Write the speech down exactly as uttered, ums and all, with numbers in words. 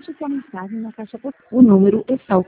Deixe sua mensagem na caixa postal. O número está